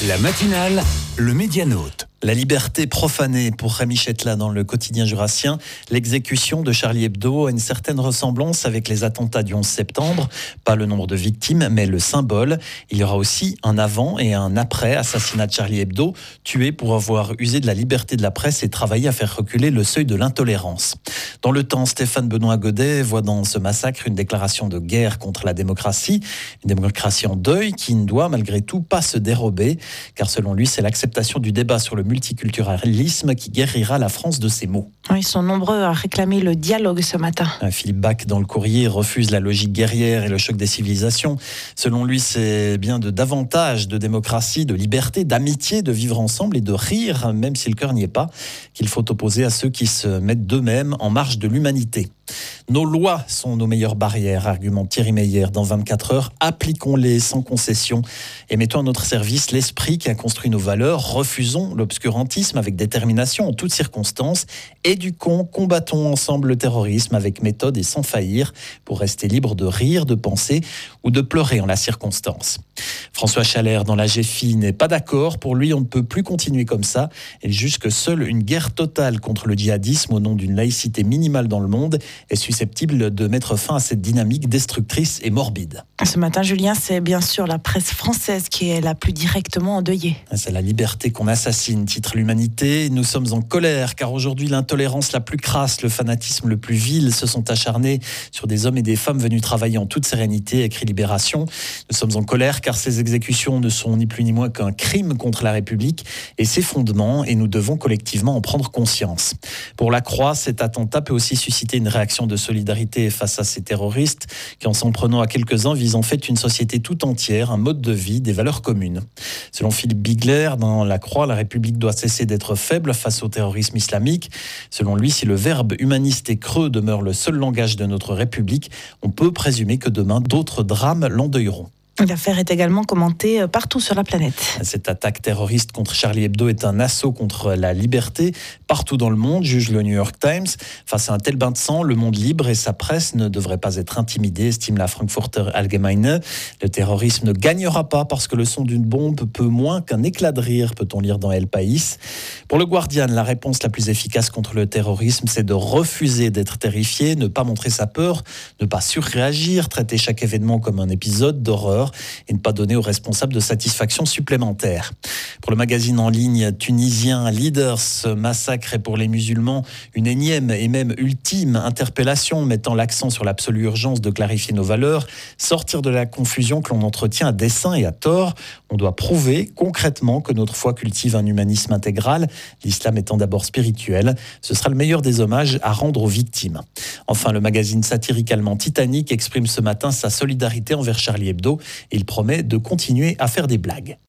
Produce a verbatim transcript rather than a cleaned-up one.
La matinale, le Médianote. La liberté profanée pour Rémi Chetla dans le quotidien jurassien. L'exécution de Charlie Hebdo a une certaine ressemblance avec les attentats du onze septembre. Pas le nombre de victimes, mais le symbole. Il y aura aussi un avant et un après assassinat de Charlie Hebdo, tué pour avoir usé de la liberté de la presse et travaillé à faire reculer le seuil de l'intolérance. Dans le temps, Stéphane Benoît Godet voit dans ce massacre une déclaration de guerre contre la démocratie. Une démocratie en deuil qui ne doit malgré tout pas se dérober, car selon lui, c'est l'acceptation du débat sur le multiculturalisme qui guérira la France de ces maux. Ils sont nombreux à réclamer le dialogue ce matin. Philippe Bach, dans le Courrier, refuse la logique guerrière et le choc des civilisations. Selon lui, c'est bien de davantage de démocratie, de liberté, d'amitié, de vivre ensemble et de rire, même si le cœur n'y est pas, qu'il faut opposer à ceux qui se mettent d'eux-mêmes en marge de l'humanité. Nos lois sont nos meilleures barrières, argumente Thierry Meyer dans vingt-quatre heures. Appliquons-les sans concession et mettons à notre service l'esprit qui a construit nos valeurs. Refusons l'obscurantisme avec détermination en toutes circonstances. Éduquons, combattons ensemble le terrorisme avec méthode et sans faillir pour rester libre de rire, de penser ou de pleurer en la circonstance. François Chalère dans la G F I n'est pas d'accord. Pour lui, on ne peut plus continuer comme ça. Il juge que seule une guerre totale contre le djihadisme au nom d'une laïcité minimale dans le monde est susceptible de mettre fin à cette dynamique destructrice et morbide. Ce matin, Julien, c'est bien sûr la presse française qui est la plus directement endeuillée. C'est la liberté qu'on assassine, titre l'Humanité. Nous sommes en colère car aujourd'hui l'intolérance la plus crasse, le fanatisme le plus vil se sont acharnés sur des hommes et des femmes venus travailler en toute sérénité, écrit Libération. Nous sommes en colère car ces exécutions ne sont ni plus ni moins qu'un crime contre la République et ses fondements et nous devons collectivement en prendre conscience. Pour la Croix, cet attentat peut aussi susciter une réaction de solidarité face à ces terroristes qui, en s'en prenant à quelques-uns, visent en fait une société tout entière, un mode de vie, des valeurs communes. Selon Philippe Bigler, dans La Croix, la République doit cesser d'être faible face au terrorisme islamique. Selon lui, si le verbe humaniste et creux demeure le seul langage de notre République, on peut présumer que demain, d'autres drames l'endeuilleront. L'affaire est également commentée partout sur la planète. Cette attaque terroriste contre Charlie Hebdo est un assaut contre la liberté partout dans le monde, juge le New York Times. Face à un tel bain de sang, le monde libre et sa presse ne devraient pas être intimidés, estime la Frankfurter Allgemeine. Le terrorisme ne gagnera pas parce que le son d'une bombe peut moins qu'un éclat de rire, peut-on lire dans El País. Pour le Guardian, la réponse la plus efficace contre le terrorisme, c'est de refuser d'être terrifié, ne pas montrer sa peur, ne pas surréagir, traiter chaque événement comme un épisode d'horreur et ne pas donner aux responsables de satisfaction supplémentaire. Pour le magazine en ligne tunisien Leaders, ce massacre est pour les musulmans une énième et même ultime interpellation mettant l'accent sur l'absolue urgence de clarifier nos valeurs, sortir de la confusion que l'on entretient à dessein et à tort. On doit prouver concrètement que notre foi cultive un humanisme intégral, l'islam étant d'abord spirituel. Ce sera le meilleur des hommages à rendre aux victimes. Enfin, le magazine satirique allemand Titanic exprime ce matin sa solidarité envers Charlie Hebdo. Il promet de continuer à faire des blagues.